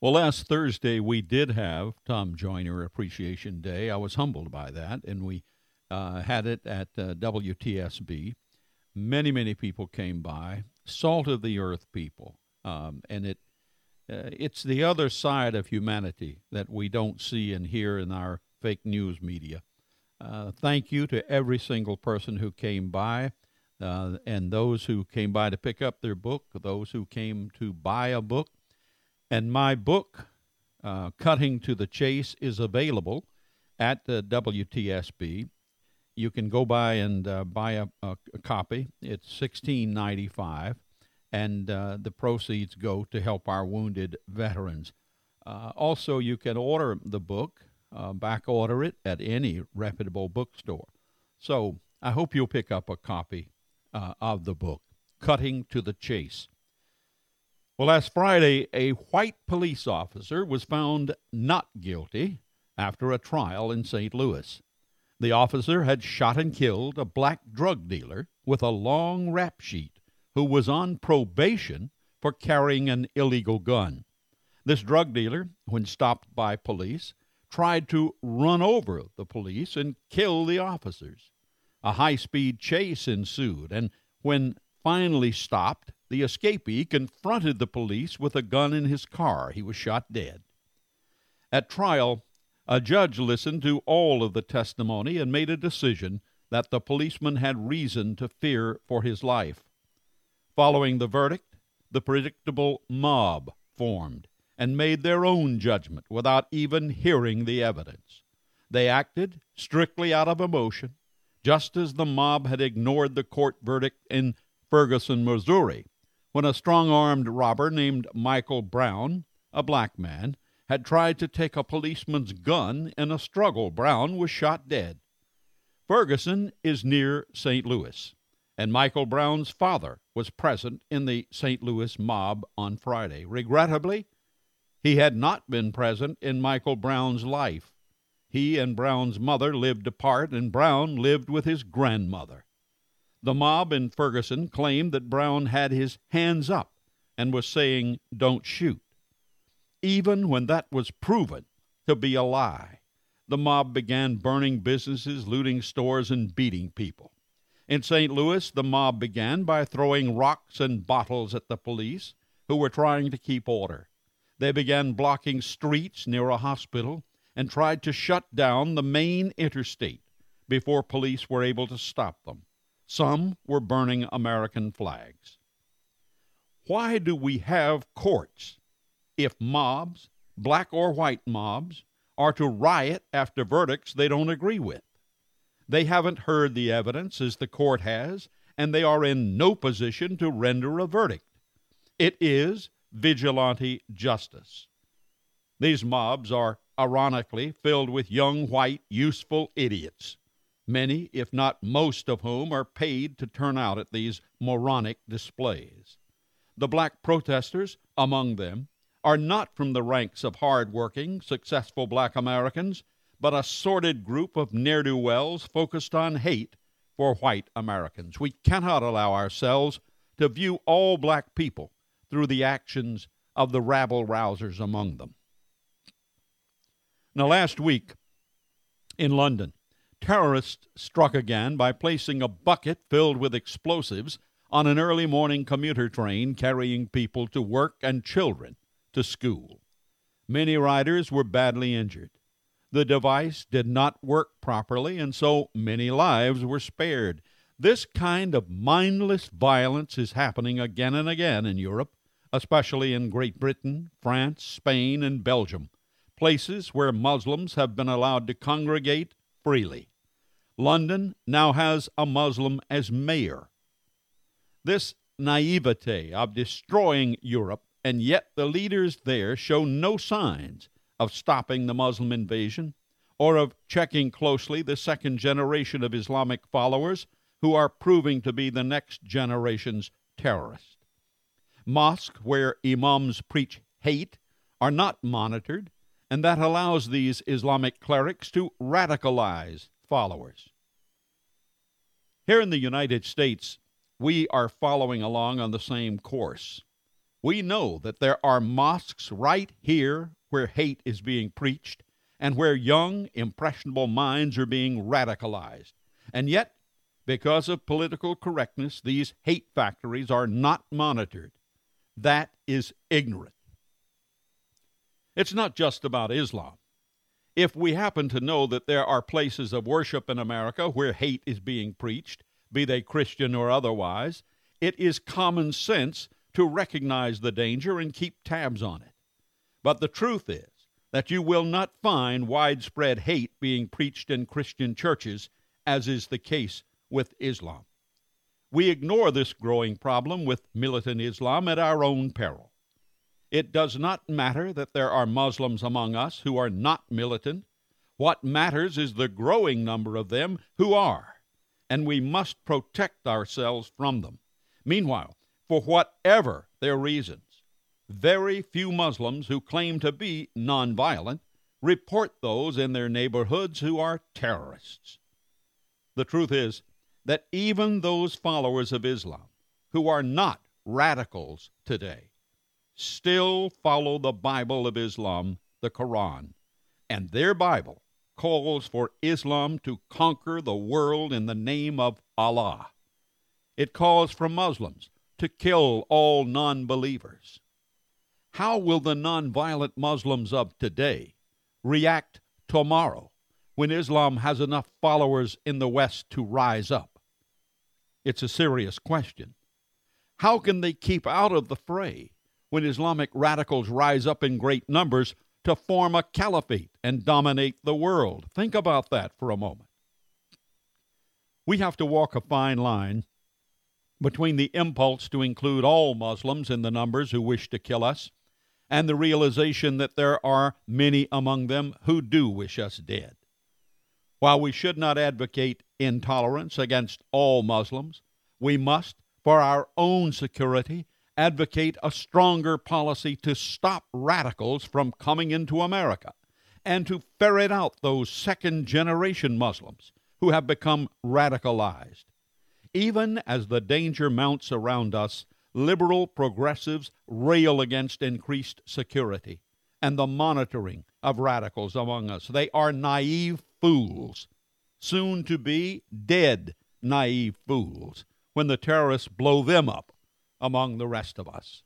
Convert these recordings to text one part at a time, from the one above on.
Well, last Thursday we did have Tom Joyner Appreciation Day. I was humbled by that, and we had it at WTSB. Many people came by, salt of the earth people, and it's the other side of humanity that we don't see and hear in our fake news media. Thank you to every single person who came by, and those who came by to pick up their book, those who came to buy a book. And my book, Cutting to the Chase, is available at the WTSB. You can go by and buy a copy. It's $16.95, and the proceeds go to help our wounded veterans. Also, you can order the book, back order it at any reputable bookstore. So I hope you'll pick up a copy of the book, Cutting to the Chase. Well, last Friday, a white police officer was found not guilty after a trial in St. Louis. The officer had shot and killed a black drug dealer with a long rap sheet who was on probation for carrying an illegal gun. This drug dealer, when stopped by police, tried to run over the police and kill the officers. A high-speed chase ensued, and when finally stopped, the escapee confronted the police with a gun in his car. He was shot dead. At trial, a judge listened to all of the testimony and made a decision that the policeman had reason to fear for his life. Following the verdict, the predictable mob formed and made their own judgment without even hearing the evidence. They acted strictly out of emotion, just as the mob had ignored the court verdict in Ferguson, Missouri, when a strong-armed robber named Michael Brown, a black man, had tried to take a policeman's gun in a struggle. Brown was shot dead. Ferguson is near St. Louis, and Michael Brown's father was present in the St. Louis mob on Friday. Regrettably, he had not been present in Michael Brown's life. He and Brown's mother lived apart, and Brown lived with his grandmother. The mob in Ferguson claimed that Brown had his hands up and was saying, "Don't shoot." Even when that was proven to be a lie, the mob began burning businesses, looting stores, and beating people. In St. Louis, the mob began by throwing rocks and bottles at the police, who were trying to keep order. They began blocking streets near a hospital and tried to shut down the main interstate before police were able to stop them. Some were burning American flags. Why do we have courts if mobs, black or white mobs, are to riot after verdicts they don't agree with? They haven't heard the evidence as the court has, and they are in no position to render a verdict. It is vigilante justice. These mobs are ironically filled with young, white, useful idiots, many, if not most of whom, are paid to turn out at these moronic displays. The black protesters among them are not from the ranks of hard-working, successful black Americans, but a sordid group of ne'er-do-wells focused on hate for white Americans. We cannot allow ourselves to view all black people through the actions of the rabble-rousers among them. Now, last week in London, terrorists struck again by placing a bucket filled with explosives on an early morning commuter train carrying people to work and children to school. Many riders were badly injured. The device did not work properly, and so many lives were spared. This kind of mindless violence is happening again and again in Europe, especially in Great Britain, France, Spain, and Belgium, places where Muslims have been allowed to congregate freely. London now has a Muslim as mayor. This naivete of destroying Europe, and yet the leaders there show no signs of stopping the Muslim invasion or of checking closely the second generation of Islamic followers who are proving to be the next generation's terrorists. Mosques where imams preach hate are not monitored, and that allows these Islamic clerics to radicalize followers. Here in the United States, we are following along on the same course. We know that there are mosques right here where hate is being preached and where young, impressionable minds are being radicalized. And yet, because of political correctness, these hate factories are not monitored. That is ignorant. It's not just about Islam. If we happen to know that there are places of worship in America where hate is being preached, be they Christian or otherwise, it is common sense to recognize the danger and keep tabs on it. But the truth is that you will not find widespread hate being preached in Christian churches, as is the case with Islam. We ignore this growing problem with militant Islam at our own peril. It does not matter that there are Muslims among us who are not militant. What matters is the growing number of them who are, and we must protect ourselves from them. Meanwhile, for whatever their reasons, very few Muslims who claim to be nonviolent report those in their neighborhoods who are terrorists. The truth is that even those followers of Islam who are not radicals today still follow the Bible of Islam, the Quran, and their Bible calls for Islam to conquer the world in the name of Allah. It calls for Muslims to kill all non-believers. How will the nonviolent Muslims of today react tomorrow when Islam has enough followers in the West to rise up? It's a serious question. How can they keep out of the fray when Islamic radicals rise up in great numbers to form a caliphate and dominate the world? Think about that for a moment. We have to walk a fine line between the impulse to include all Muslims in the numbers who wish to kill us and the realization that there are many among them who do wish us dead. While we should not advocate intolerance against all Muslims, we must, for our own security, advocate a stronger policy to stop radicals from coming into America and to ferret out those second-generation Muslims who have become radicalized. Even as the danger mounts around us, liberal progressives rail against increased security and the monitoring of radicals among us. They are naive fools, soon to be dead naive fools, when the terrorists blow them up among the rest of us.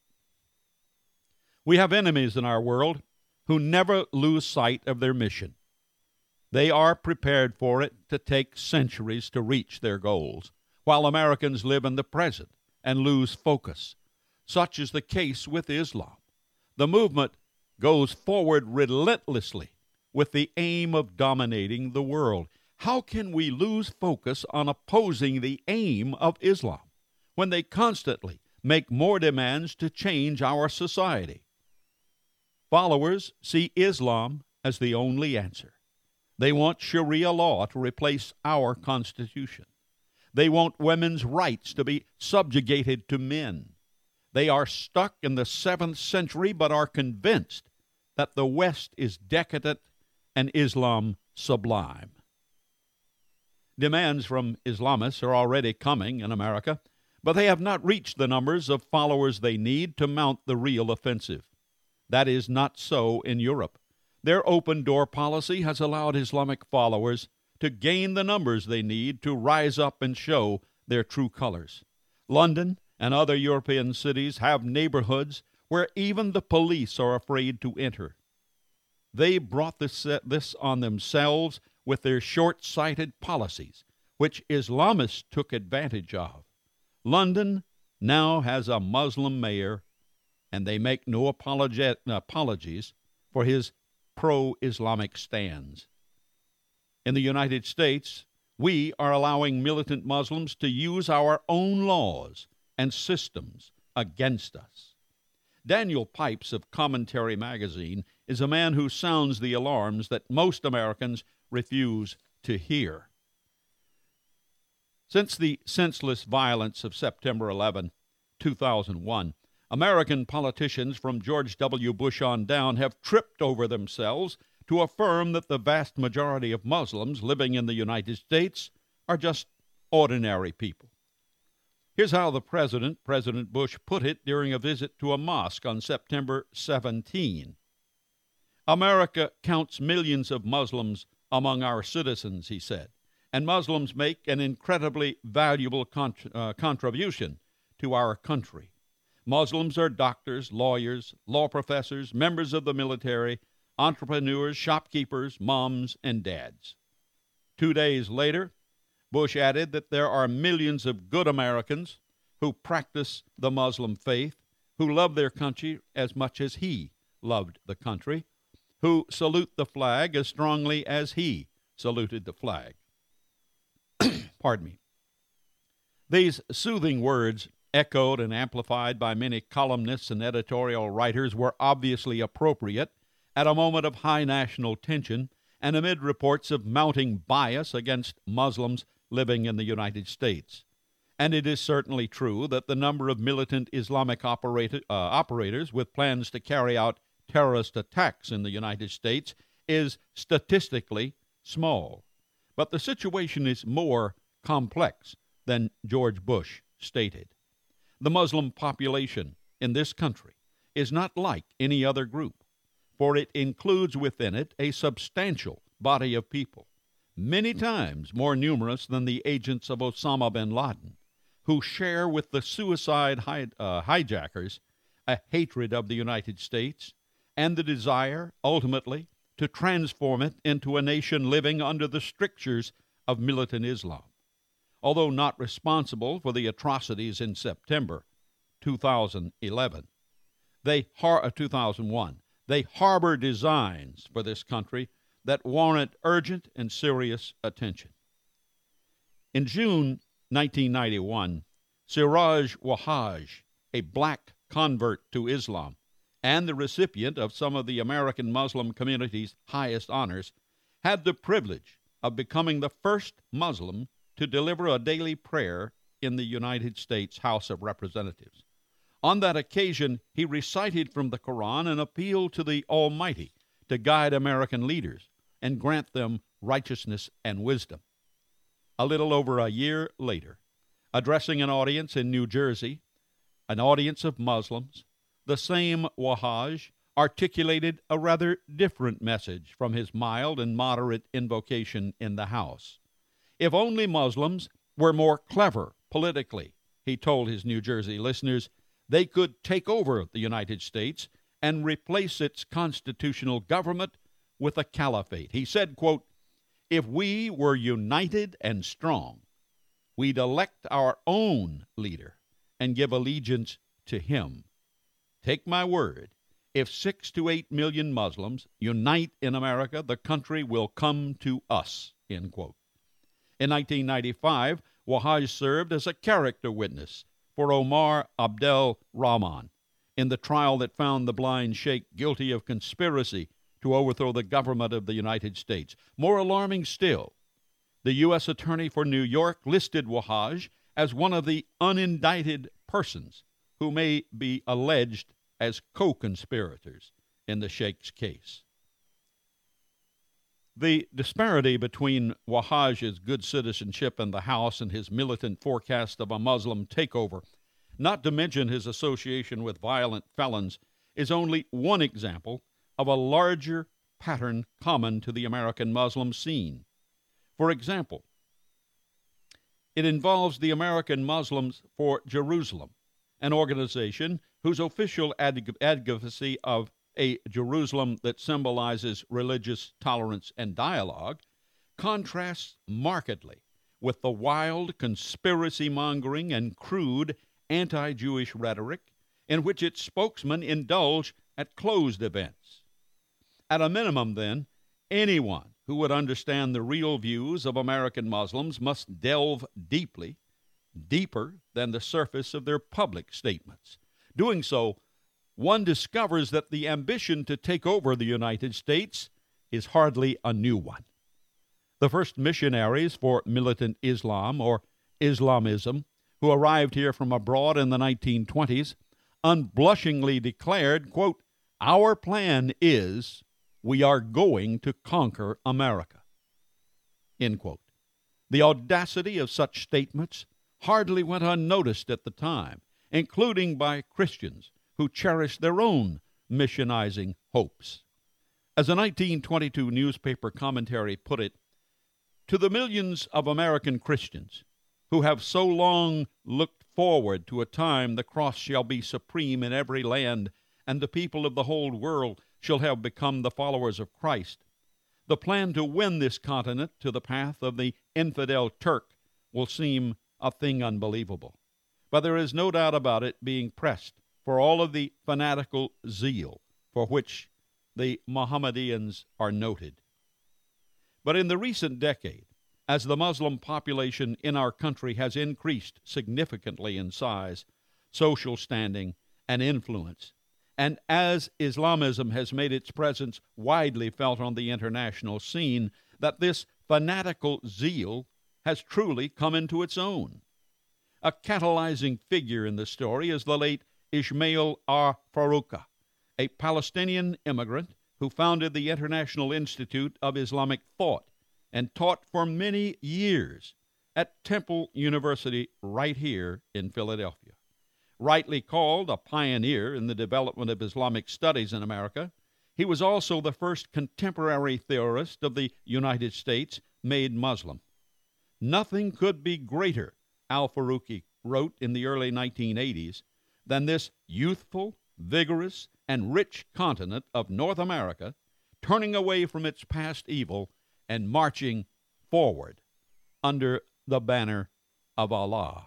We have enemies in our world who never lose sight of their mission. They are prepared for it to take centuries to reach their goals, while Americans live in the present and lose focus. Such is the case with Islam. The movement goes forward relentlessly with the aim of dominating the world. How can we lose focus on opposing the aim of Islam when they constantly make more demands to change our society? Followers see Islam as the only answer. They want Sharia law to replace our Constitution. They want women's rights to be subjugated to men. They are stuck in the 7th century but are convinced that the West is decadent and Islam sublime. Demands from Islamists are already coming in America, but they have not reached the numbers of followers they need to mount the real offensive. That is not so in Europe. Their open-door policy has allowed Islamic followers to gain the numbers they need to rise up and show their true colors. London and other European cities have neighborhoods where even the police are afraid to enter. They brought this on themselves with their short-sighted policies, which Islamists took advantage of. London now has a Muslim mayor, and they make no apologies for his pro-Islamic stands. In the United States, we are allowing militant Muslims to use our own laws and systems against us. Daniel Pipes of Commentary Magazine is a man who sounds the alarms that most Americans refuse to hear. Since the senseless violence of September 11, 2001, American politicians from George W. Bush on down have tripped over themselves to affirm that the vast majority of Muslims living in the United States are just ordinary people. Here's how President Bush, put it during a visit to a mosque on September 17. America counts millions of Muslims among our citizens, he said, and Muslims make an incredibly valuable contribution to our country. Muslims are doctors, lawyers, law professors, members of the military, entrepreneurs, shopkeepers, moms, and dads. 2 days later, Bush added that there are millions of good Americans who practice the Muslim faith, who love their country as much as he loved the country, who salute the flag as strongly as he saluted the flag. Pardon me. These soothing words, echoed and amplified by many columnists and editorial writers, were obviously appropriate at a moment of high national tension and amid reports of mounting bias against Muslims living in the United States. And it is certainly true that the number of militant Islamic operators with plans to carry out terrorist attacks in the United States is statistically small. But the situation is more complex than George Bush stated. The Muslim population in this country is not like any other group, for it includes within it a substantial body of people, many times more numerous than the agents of Osama bin Laden, who share with the suicide hijackers a hatred of the United States and the desire, ultimately, to transform it into a nation living under the strictures of militant Islam. Although not responsible for the atrocities in September 2001, they harbor designs for this country that warrant urgent and serious attention. In June 1991, Siraj Wahhaj, a black convert to Islam and the recipient of some of the American Muslim community's highest honors, had the privilege of becoming the first Muslim to deliver a daily prayer in the United States House of Representatives. On that occasion, he recited from the Quran an appeal to the Almighty to guide American leaders and grant them righteousness and wisdom. A little over a year later, addressing an audience in New Jersey, an audience of Muslims, the same Wahhaj articulated a rather different message from his mild and moderate invocation in the House. If only Muslims were more clever politically, he told his New Jersey listeners, they could take over the United States and replace its constitutional government with a caliphate. He said, quote, if we were united and strong, we'd elect our own leader and give allegiance to him. Take my word, if 6 to 8 million Muslims unite in America, the country will come to us, end quote. In 1995, Wahhaj served as a character witness for Omar Abdel Rahman in the trial that found the blind sheikh guilty of conspiracy to overthrow the government of the United States. More alarming still, the U.S. Attorney for New York listed Wahhaj as one of the unindicted persons who may be alleged as co-conspirators in the sheikh's case. The disparity between Wahhaj's good citizenship in the House and his militant forecast of a Muslim takeover, not to mention his association with violent felons, is only one example of a larger pattern common to the American Muslim scene. For example, it involves the American Muslims for Jerusalem, an organization whose official advocacy of a Jerusalem that symbolizes religious tolerance and dialogue contrasts markedly with the wild conspiracy-mongering and crude anti-Jewish rhetoric in which its spokesmen indulge at closed events. At a minimum, then, anyone who would understand the real views of American Muslims must delve deeper than the surface of their public statements. Doing so, one discovers that the ambition to take over the United States is hardly a new one. The first missionaries for militant Islam, or Islamism, who arrived here from abroad in the 1920s, unblushingly declared, quote, our plan is we are going to conquer America, end quote. The audacity of such statements hardly went unnoticed at the time, including by Christians who cherished their own missionizing hopes. As a 1922 newspaper commentary put it, to the millions of American Christians who have so long looked forward to a time the cross shall be supreme in every land and the people of the whole world shall have become the followers of Christ, the plan to win this continent to the path of the infidel Turk will seem a thing unbelievable. But there is no doubt about it being pressed for all of the fanatical zeal for which the Mohammedans are noted. But in the recent decade, as the Muslim population in our country has increased significantly in size, social standing, and influence, and as Islamism has made its presence widely felt on the international scene, that this fanatical zeal has truly come into its own. A catalyzing figure in the story is the late Ismail Farouqa, a Palestinian immigrant who founded the International Institute of Islamic Thought and taught for many years at Temple University right here in Philadelphia. Rightly called a pioneer in the development of Islamic studies in America, he was also the first contemporary theorist of the United States made Muslim. Nothing could be greater, Al-Farouqi wrote in the early 1980s, than this youthful, vigorous, and rich continent of North America turning away from its past evil and marching forward under the banner of Allah.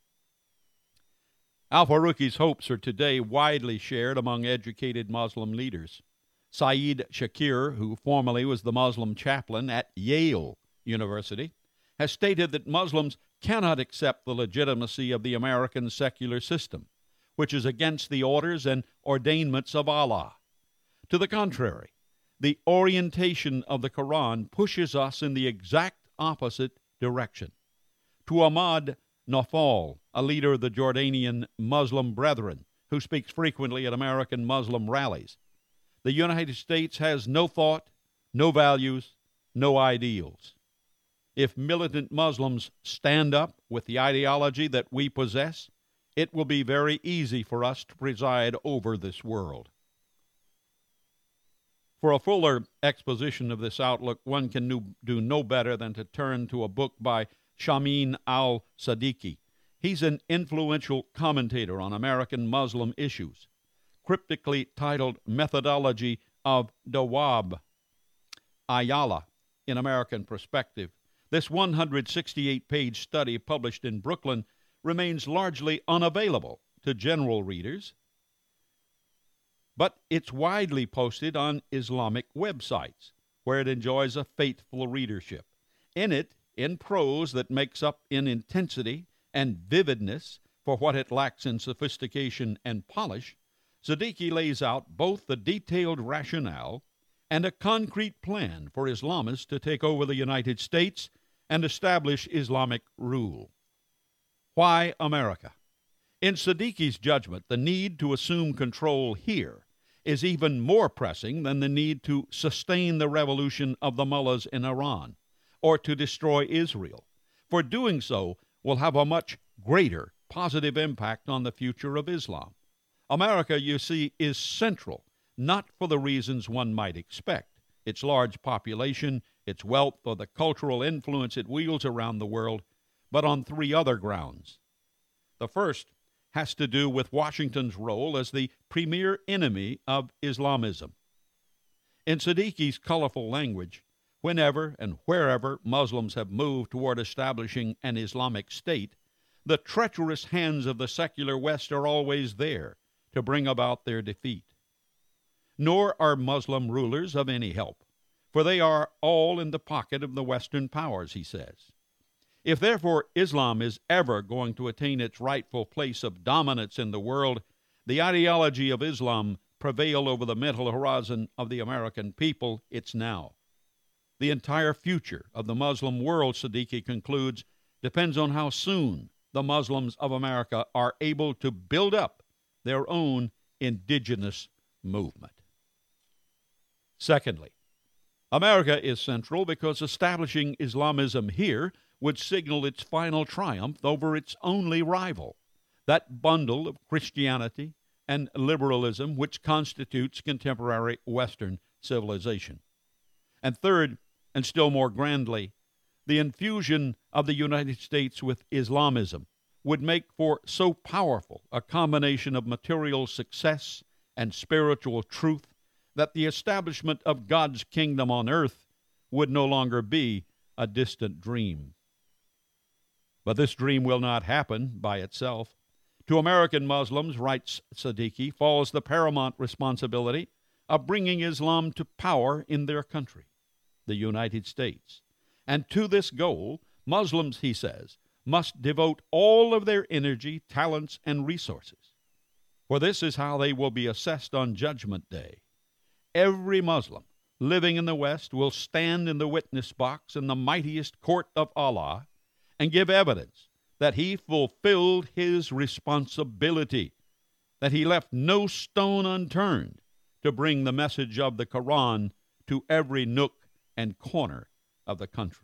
Al-Farouqi's hopes are today widely shared among educated Muslim leaders. Saeed Shakir, who formerly was the Muslim chaplain at Yale University, has stated that Muslims cannot accept the legitimacy of the American secular system, which is against the orders and ordainments of Allah. To the contrary, the orientation of the Quran pushes us in the exact opposite direction. To Ahmad Nawfal, a leader of the Jordanian Muslim Brethren, who speaks frequently at American Muslim rallies, the United States has no thought, no values, no ideals. If militant Muslims stand up with the ideology that we possess, it will be very easy for us to preside over this world. For a fuller exposition of this outlook, one can do no better than to turn to a book by Shamin al-Sadiqi. He's an influential commentator on American Muslim issues, cryptically titled Methodology of Dawab Ayala in American Perspective. This 168-page study, published in Brooklyn, remains largely unavailable to general readers, but it's widely posted on Islamic websites, where it enjoys a faithful readership. In it, in prose that makes up in intensity and vividness for what it lacks in sophistication and polish, Sadiqi lays out both the detailed rationale and a concrete plan for Islamists to take over the United States and establish Islamic rule. Why America? In Sadiqi's judgment, the need to assume control here is even more pressing than the need to sustain the revolution of the mullahs in Iran or to destroy Israel. For doing so will have a much greater positive impact on the future of Islam. America, you see, is central, not for the reasons one might expect: its large population, its wealth, or the cultural influence it wields around the world, but on three other grounds. The first has to do with Washington's role as the premier enemy of Islamism. In Sadiqi's colorful language, whenever and wherever Muslims have moved toward establishing an Islamic state, the treacherous hands of the secular West are always there to bring about their defeat. Nor are Muslim rulers of any help, for they are all in the pocket of the Western powers, he says. If, therefore, Islam is ever going to attain its rightful place of dominance in the world, the ideology of Islam prevail over the mental horizon of the American people, it's now. The entire future of the Muslim world, Sadiqi concludes, depends on how soon the Muslims of America are able to build up their own indigenous movement. Secondly, America is central because establishing Islamism here would signal its final triumph over its only rival, that bundle of Christianity and liberalism which constitutes contemporary Western civilization. And third, and still more grandly, the infusion of the United States with Islamism would make for so powerful a combination of material success and spiritual truth that the establishment of God's kingdom on earth would no longer be a distant dream. But this dream will not happen by itself. To American Muslims, writes Siddiqui, falls the paramount responsibility of bringing Islam to power in their country, the United States. And to this goal, Muslims, he says, must devote all of their energy, talents, and resources. For this is how they will be assessed on Judgment Day. Every Muslim living in the West will stand in the witness box in the mightiest court of Allah and give evidence that he fulfilled his responsibility, that he left no stone unturned to bring the message of the Quran to every nook and corner of the country.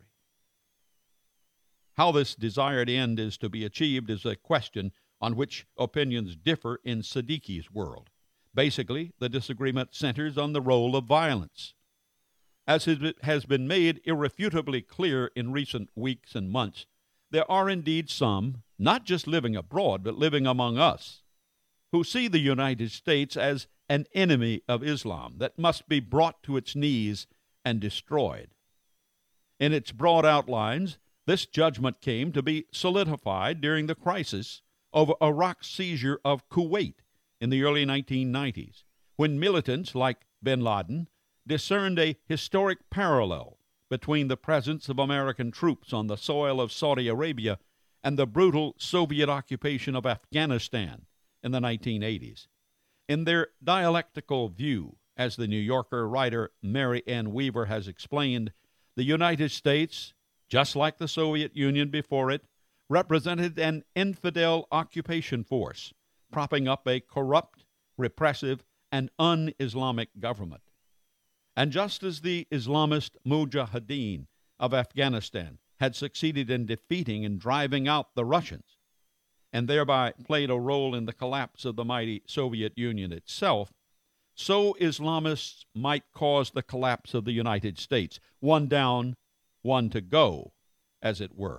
How this desired end is to be achieved is a question on which opinions differ in Siddiqui's world. Basically, the disagreement centers on the role of violence. As it has been made irrefutably clear in recent weeks and months, there are indeed some, not just living abroad, but living among us, who see the United States as an enemy of Islam that must be brought to its knees and destroyed. In its broad outlines, this judgment came to be solidified during the crisis over Iraq's seizure of Kuwait in the early 1990s, when militants like bin Laden discerned a historic parallel between the presence of American troops on the soil of Saudi Arabia and the brutal Soviet occupation of Afghanistan in the 1980s. In their dialectical view, as the New Yorker writer Mary Ann Weaver has explained, the United States, just like the Soviet Union before it, represented an infidel occupation force, propping up a corrupt, repressive, and un-Islamic government. And just as the Islamist Mujahideen of Afghanistan had succeeded in defeating and driving out the Russians, and thereby played a role in the collapse of the mighty Soviet Union itself, so Islamists might cause the collapse of the United States, one down, one to go, as it were.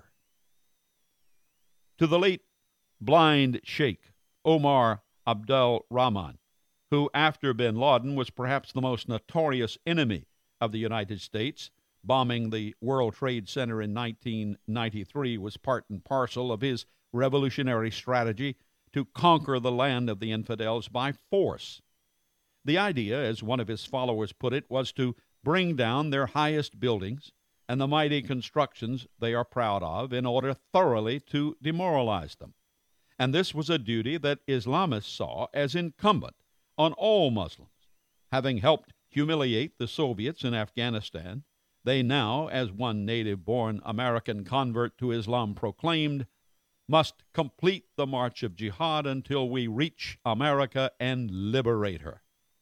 To the late blind Sheikh Omar Abdel Rahman, who after bin Laden was perhaps the most notorious enemy of the United States, bombing the World Trade Center in 1993 was part and parcel of his revolutionary strategy to conquer the land of the infidels by force. The idea, as one of his followers put it, was to bring down their highest buildings and the mighty constructions they are proud of in order thoroughly to demoralize them. And this was a duty that Islamists saw as incumbent on all Muslims. Having helped humiliate the Soviets in Afghanistan, they now, as one native-born American convert to Islam proclaimed, must complete the march of jihad until we reach America and liberate her.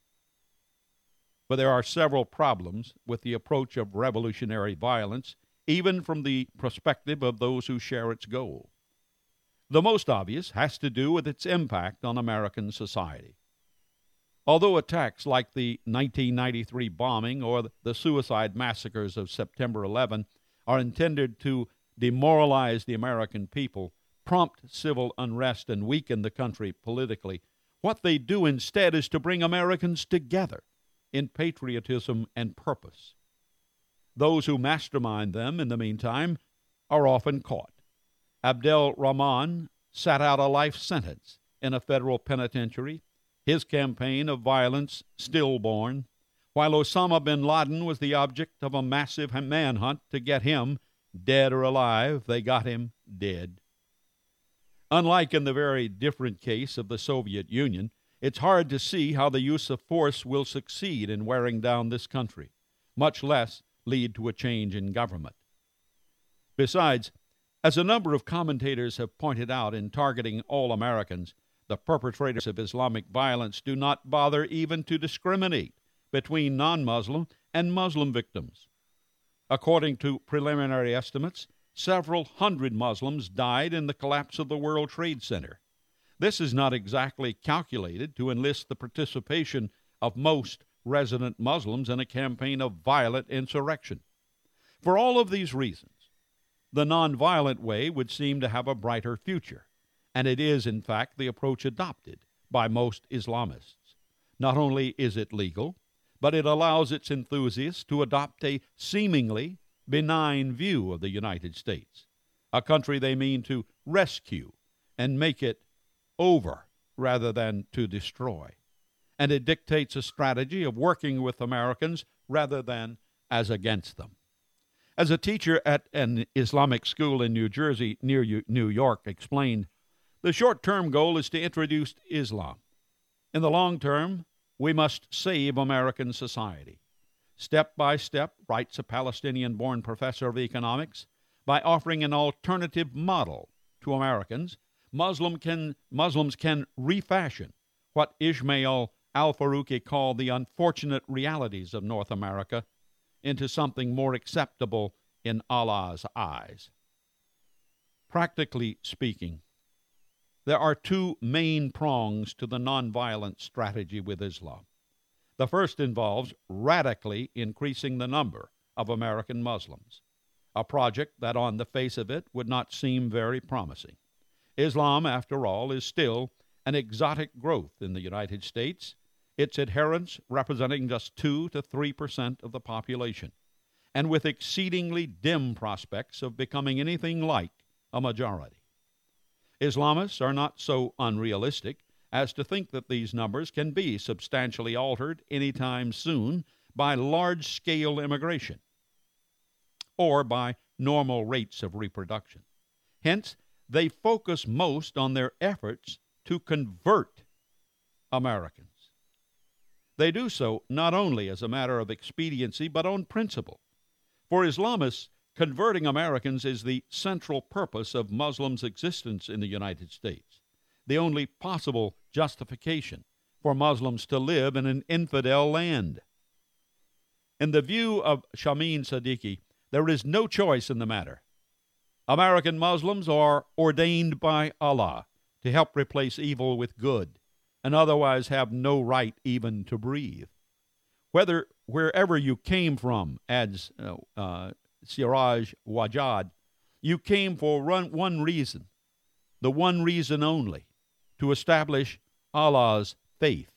But there are several problems with the approach of revolutionary violence, even from the perspective of those who share its goal. The most obvious has to do with its impact on American society. Although attacks like the 1993 bombing or the suicide massacres of September 11 are intended to demoralize the American people, prompt civil unrest, and weaken the country politically, what they do instead is to bring Americans together in patriotism and purpose. Those who mastermind them, in the meantime, are often caught. Abdel Rahman sat out a life sentence in a federal penitentiary, his campaign of violence stillborn, while Osama bin Laden was the object of a massive manhunt to get him, dead or alive. They got him dead. Unlike in the very different case of the Soviet Union, it's hard to see how the use of force will succeed in wearing down this country, much less lead to a change in government. Besides, as a number of commentators have pointed out in targeting all Americans, the perpetrators of Islamic violence do not bother even to discriminate between non-Muslim and Muslim victims. According to preliminary estimates, several hundred Muslims died in the collapse of the World Trade Center. This is not exactly calculated to enlist the participation of most resident Muslims in a campaign of violent insurrection. For all of these reasons, the nonviolent way would seem to have a brighter future, and it is, in fact, the approach adopted by most Islamists. Not only is it legal, but it allows its enthusiasts to adopt a seemingly benign view of the United States, a country they mean to rescue and make it over rather than to destroy. And it dictates a strategy of working with Americans rather than as against them. As a teacher at an Islamic school in New Jersey near New York explained, the short-term goal is to introduce Islam. In the long term, we must save American society. Step by step, writes a Palestinian-born professor of economics, by offering an alternative model to Americans, Muslims can refashion what Ismail al-Farouqi called the unfortunate realities of North America into something more acceptable in Allah's eyes. Practically speaking, there are two main prongs to the nonviolent strategy with Islam. The first involves radically increasing the number of American Muslims, a project that on the face of it would not seem very promising. Islam, after all, is still an exotic growth in the United States, its adherents representing just 2 to 3% of the population, and with exceedingly dim prospects of becoming anything like a majority. Islamists are not so unrealistic as to think that these numbers can be substantially altered anytime soon by large-scale immigration or by normal rates of reproduction. Hence, they focus most on their efforts to convert Americans. They do so not only as a matter of expediency, but on principle. For Islamists, converting Americans is the central purpose of Muslims' existence in the United States, the only possible justification for Muslims to live in an infidel land. In the view of Shameen Siddiqui, there is no choice in the matter. American Muslims are ordained by Allah to help replace evil with good, and otherwise have no right even to breathe. Wherever you came from, adds Siraj Wajad, you came for one reason, the one reason only, to establish Allah's faith.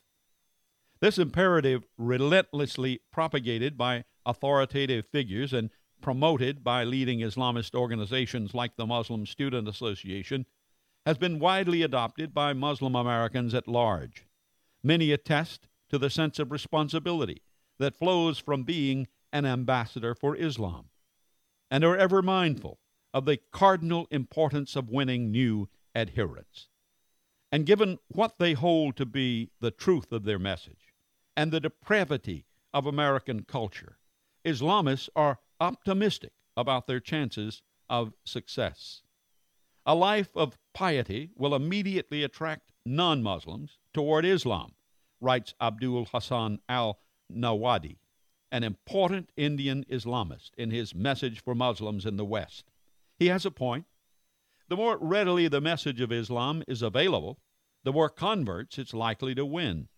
This imperative, relentlessly propagated by authoritative figures and promoted by leading Islamist organizations like the Muslim Student Association, has been widely adopted by Muslim Americans at large. Many attest to the sense of responsibility that flows from being an ambassador for Islam, and are ever mindful of the cardinal importance of winning new adherents. And given what they hold to be the truth of their message and the depravity of American culture, Islamists are optimistic about their chances of success. A life of piety will immediately attract non-Muslims toward Islam, writes Abdul Hassan al-Nawadi, an important Indian Islamist, in his Message for Muslims in the West. He has a point. The more readily the message of Islam is available, the more converts it's likely to win.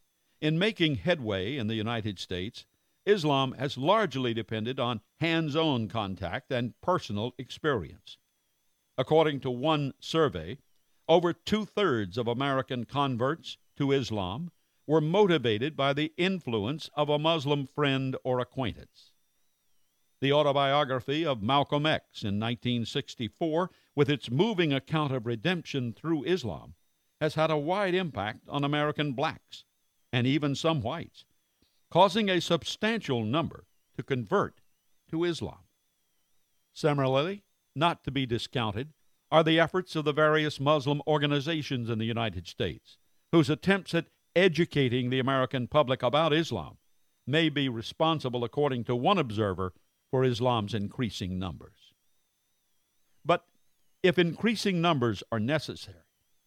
In making headway in the United States, Islam has largely depended on hands-on contact and personal experience. According to one survey, over 2/3 of American converts to Islam were motivated by the influence of a Muslim friend or acquaintance. The autobiography of Malcolm X in 1964, with its moving account of redemption through Islam, has had a wide impact on American blacks and even some whites, causing a substantial number to convert to Islam. Similarly, not to be discounted, are the efforts of the various Muslim organizations in the United States, whose attempts at educating the American public about Islam may be responsible, according to one observer, for Islam's increasing numbers. But if increasing numbers are necessary,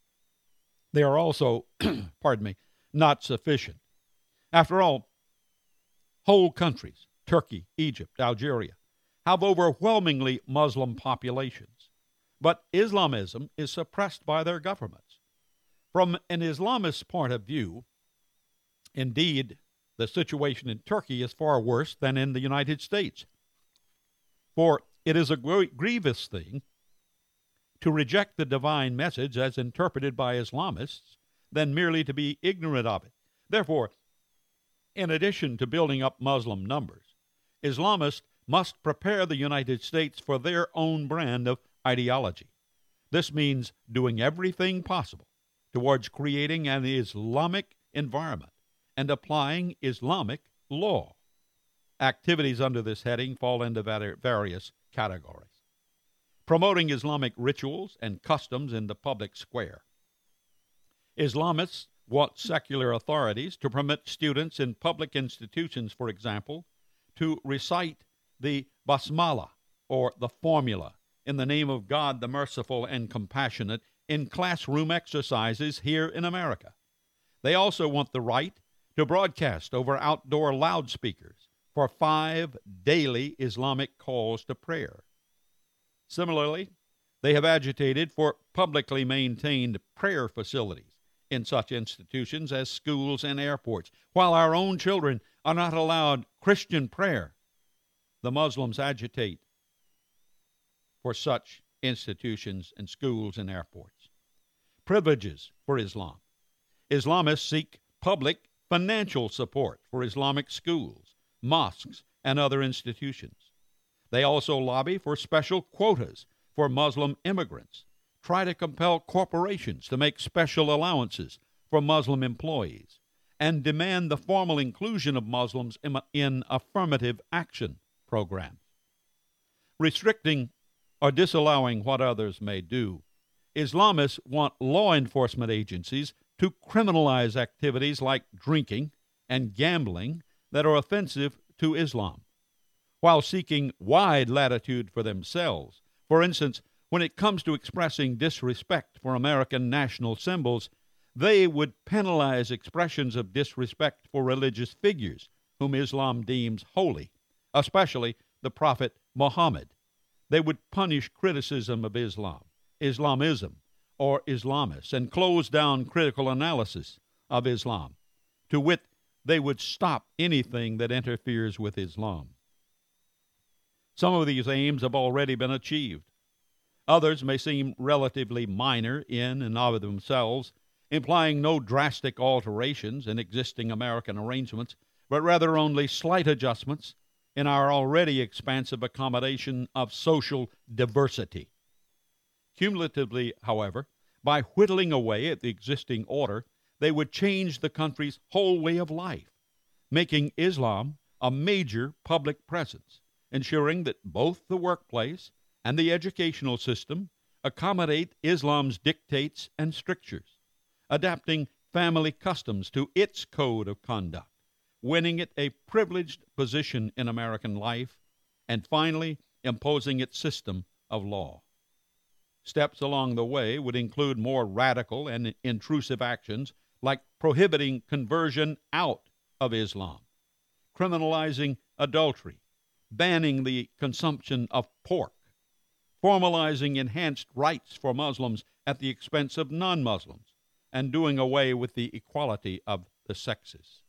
they are also, not sufficient. After all, Whole countries, Turkey, Egypt, Algeria, have overwhelmingly Muslim populations, but Islamism is suppressed by their governments. From an Islamist point of view, indeed, the situation in Turkey is far worse than in the United States. For it is a grievous thing to reject the divine message as interpreted by Islamists than merely to be ignorant of it. Therefore, in addition to building up Muslim numbers, Islamists must prepare the United States for their own brand of ideology. This means doing everything possible towards creating an Islamic environment and applying Islamic law. Activities under this heading fall into various categories. Promoting Islamic rituals and customs in the public square. Islamists want secular authorities to permit students in public institutions, for example, to recite the basmala, or the formula, in the name of God the merciful and compassionate, in classroom exercises here in America. They also want the right to broadcast over outdoor loudspeakers for 5 daily Islamic calls to prayer. Similarly, they have agitated for publicly maintained prayer facilities in such institutions as schools and airports. While our own children are not allowed Christian prayer, the Muslims agitate for such institutions and schools and airports. Privileges for Islam. Islamists seek public financial support for Islamic schools, mosques, and other institutions. They also lobby for special quotas for Muslim immigrants, try to compel corporations to make special allowances for Muslim employees, and demand the formal inclusion of Muslims in affirmative action programs. Restricting or disallowing what others may do, Islamists want law enforcement agencies to criminalize activities like drinking and gambling that are offensive to Islam, while seeking wide latitude for themselves. For instance, when it comes to expressing disrespect for American national symbols, they would penalize expressions of disrespect for religious figures whom Islam deems holy, especially the Prophet Muhammad. They would punish criticism of Islam, Islamism, or Islamists, and close down critical analysis of Islam. To wit, they would stop anything that interferes with Islam. Some of these aims have already been achieved. Others may seem relatively minor in and of themselves, implying no drastic alterations in existing American arrangements, but rather only slight adjustments in our already expansive accommodation of social diversity. Cumulatively, however, by whittling away at the existing order, they would change the country's whole way of life, making Islam a major public presence, ensuring that both the workplace and the educational system accommodate Islam's dictates and strictures, adapting family customs to its code of conduct, winning it a privileged position in American life, and finally imposing its system of law. Steps along the way would include more radical and intrusive actions like prohibiting conversion out of Islam, criminalizing adultery, banning the consumption of pork, formalizing enhanced rights for Muslims at the expense of non-Muslims, and doing away with the equality of the sexes.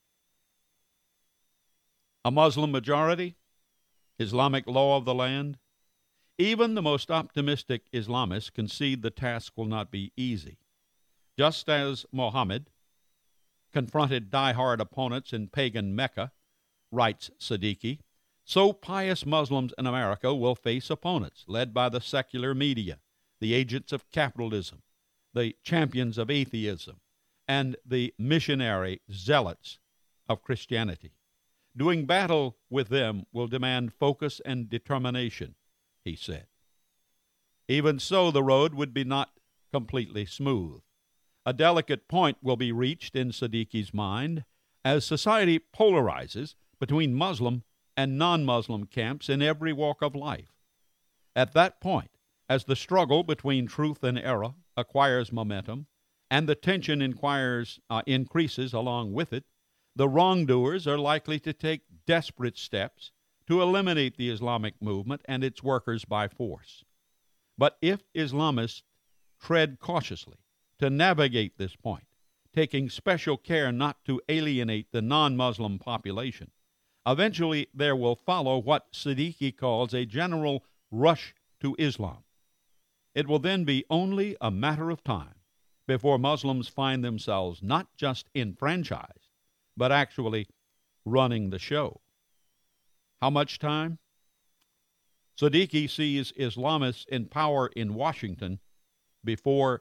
A Muslim majority, Islamic law of the land. Even the most optimistic Islamists concede the task will not be easy. Just as Muhammad confronted die-hard opponents in pagan Mecca, writes Siddiqui, so pious Muslims in America will face opponents led by the secular media, the agents of capitalism, the champions of atheism, and the missionary zealots of Christianity. Doing battle with them will demand focus and determination, he said. Even so, the road would be not completely smooth. A delicate point will be reached in Siddiqui's mind as society polarizes between Muslim and non-Muslim camps in every walk of life. At that point, as the struggle between truth and error acquires momentum and the tension increases along with it, the wrongdoers are likely to take desperate steps to eliminate the Islamic movement and its workers by force. But if Islamists tread cautiously to navigate this point, taking special care not to alienate the non-Muslim population, eventually there will follow what Siddiqui calls a general rush to Islam. It will then be only a matter of time before Muslims find themselves not just enfranchised, but actually running the show. How much time? Siddiqui sees Islamists in power in Washington before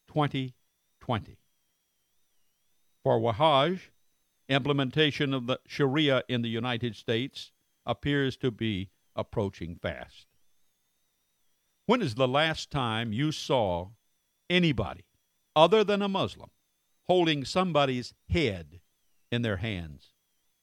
2020. For Wahhaj, implementation of the Sharia in the United States appears to be approaching fast. When is the last time you saw anybody other than a Muslim holding somebody's head in their hands?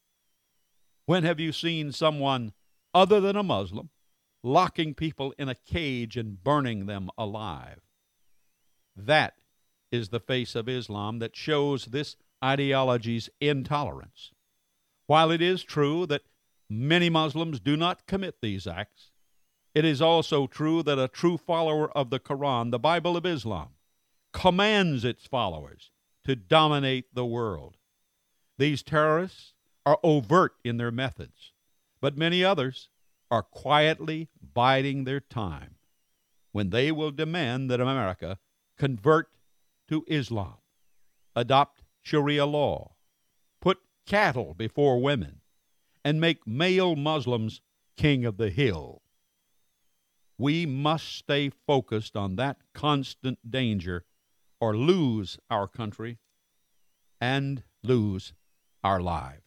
When have you seen someone other than a Muslim locking people in a cage and burning them alive? That is the face of Islam that shows this ideology's intolerance. While it is true that many Muslims do not commit these acts, it is also true that a true follower of the Quran, the Bible of Islam, commands its followers to dominate the world. These terrorists are overt in their methods, but many others are quietly biding their time when they will demand that America convert to Islam, adopt Sharia law, put cattle before women, and make male Muslims king of the hill. We must stay focused on that constant danger or lose our country and lose our lives.